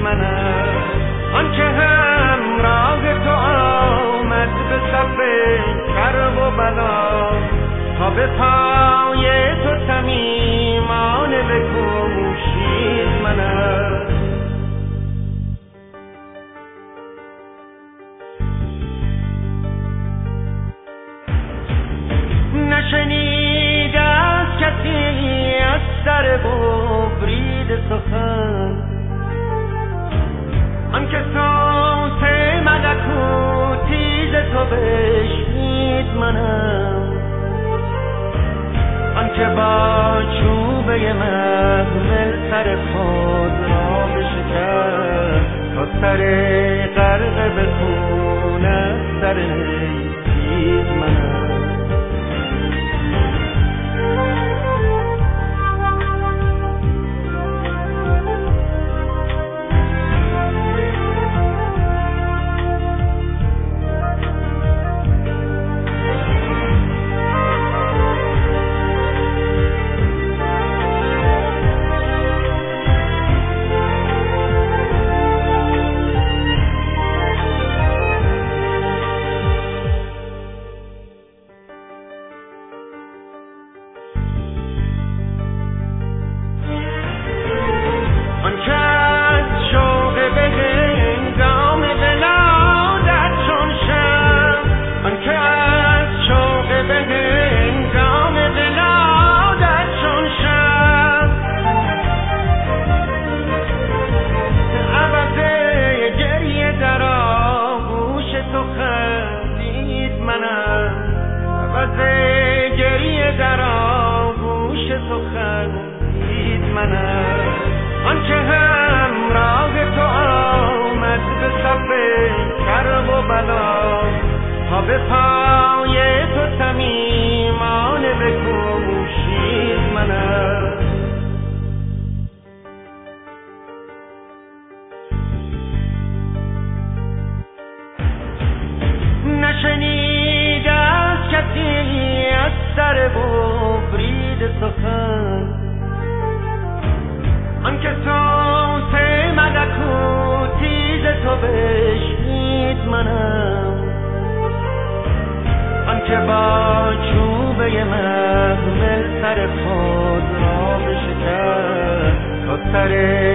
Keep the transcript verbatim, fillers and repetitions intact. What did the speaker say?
منم، آن که همراه تو آمد به صف کرب و بلا، تا به پای تو تمیمانه بکوشید منم. نشنید از کسی از سر ببرید سخن، آن که صوت ملکوتی ز تو بشنید منم، آن که با چوبه محمل سر خود را بشکست، تا سر غرق به خون از سر نیستید منم. در آغوش تو خندید منم، آن که همراه تو آمد به صف کرب و بلا، تا به پای تو تمیمانه بکوشید منم. نشنید از کسی از سر ببرید سخن، آن که صوت ملکوتی ز تو بشنید منم، آن که با چوبه محمل سر خود را بشکست، تا سر